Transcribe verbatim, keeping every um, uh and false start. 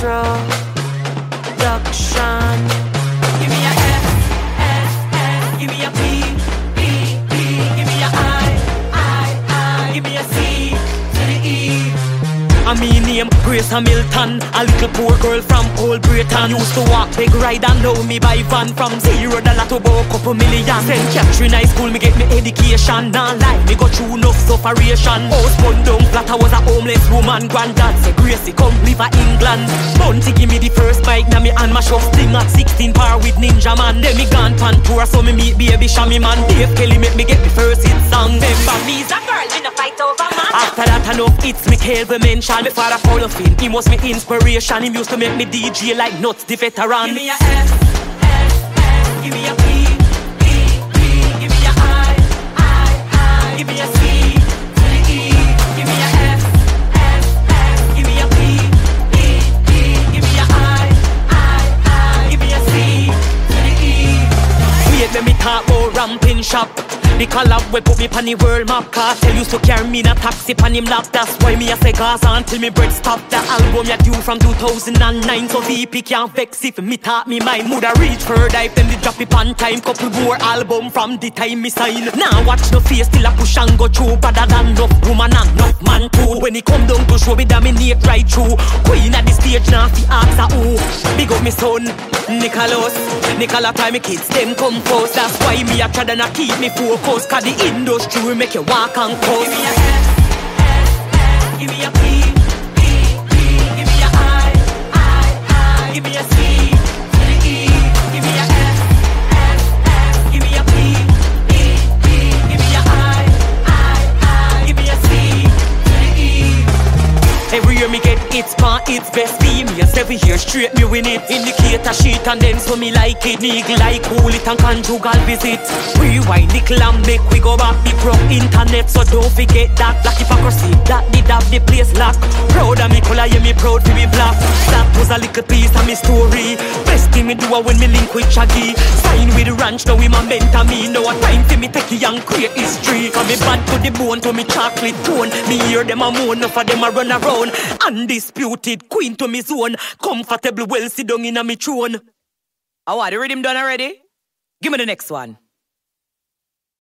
introduction. Give me a S, S, S. Give me a P, P, P. Give me a I, I, I. Give me a C to the E. And me name Grace Hamilton, a little poor girl from Old Britain. Used to walk big ride and know me by van. From zero dollar to about couple million. Saint Catherine High School, me get me education. Nah lie, me go through enough sufferation. House bun down flat, I was a homeless woman. Granddad say Gracie come live a England. Bounty give me the first bike, now me and my shop sting at sixteen par with Ninja Man. Then me gone pan tour, so me meet baby Shammy Man. Dave Kelly make me get the first hit song. Remember me's a girl, me no fight over man. After that enough hits me Calvin mention. Me father Paul of him, he was me inspiration. He used to make me D J like Nuts the Veteran. Give me a S, S, S. Give me a P, P, P. Give me a I, I, I. Give me a C to the E. Give me a S, S, S. Give me a P, P, P. Give me a I, I, I. Give me a C to the E. Wait, let me talk about ramping shop. The collab we put me on the world map. Cartel used to carry me in a taxi on him lap. That's why me a say Gaza until me bread stop. The album ya due from two thousand nine. So V P can't vex if me talk me mind. Woulda reach further if them did drop it on time. Couple more album from the time me sign. Now watch no face till a push and go through. Better than enough woman and enough man too. When he come down to show me dominate right through. Queen at the stage now fi ask a who. Big up me son Nicholas. Nicola time me kids them come first. That's why me a try to not keep me focused. Cause the industry will make you walk and coast. Give me a S, S, S. Give me a P, P, P. Give me a I, I, I. Give me a C to the E. Give me a S, S, S. Give me a P, P, P. Give me a I, I, I. Give me a C to the E. Every year me get it's pan, it's best females. Every year straight me win it. Indicator sheet and then so me like it. Niggle like cool it and conjugal visit. Rewind nickel and make we go back. The pro internet so don't forget that. Black hypocrisy, that did have the place lock. Proud of me color, yeah me proud to be black. That was a little piece of me story. Best thing me do when me link with Shaggy. Sign with the ranch, now we my mentor me. Now a time for me take a young create history. Cause me bad to the bone to me chocolate tone. Me hear them a moan, enough of them a run around. Undisputed queen to me zone. Comfortable well sit down in a me throne. Oh what, the rhythm done already? Give me the next one.